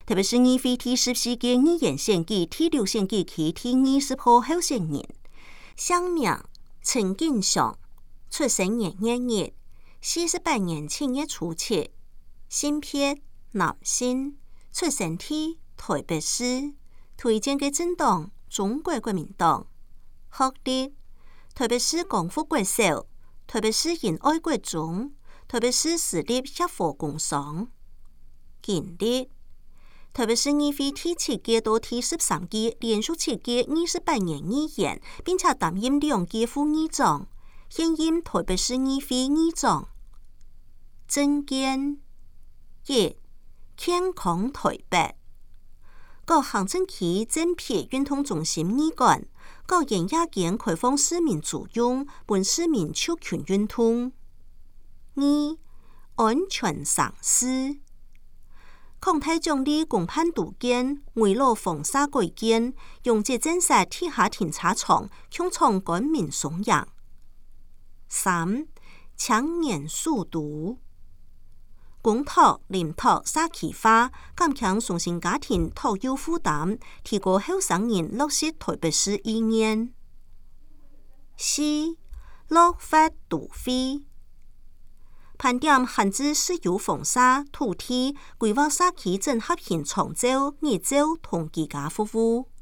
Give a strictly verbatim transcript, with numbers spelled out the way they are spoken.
特别是二非第十四届语言选举第六选举区第二十号候选人，姓名陈景祥，出生年月日，四十八年七月初七，性别男性，出生地台北市，推荐嘅政党中国国民党，学历台北市光复国小，台北市仁爱国中，台北市私立协和工商，经历台北市议会第七届到第十三届连续七届二十八年议员，并且担任兩屆副議長，現任台北市議會議長。政見一，健康台北，各行政區正撇運動中心議館，各營夜間開放市民租用，本市民超群運動。二，安全常識。抗太獎勵公辦圖建，圍路防沙改建，用這建設地下停車場，向長官民送養。三，青年速讀，公托、臨托、社區化，減輕雙薪家庭托幼負擔，提高後生人落實台北市意願。四，落法度費。盤點限制私有房屋土地，規劃社區整合型長照、日照同居家服務。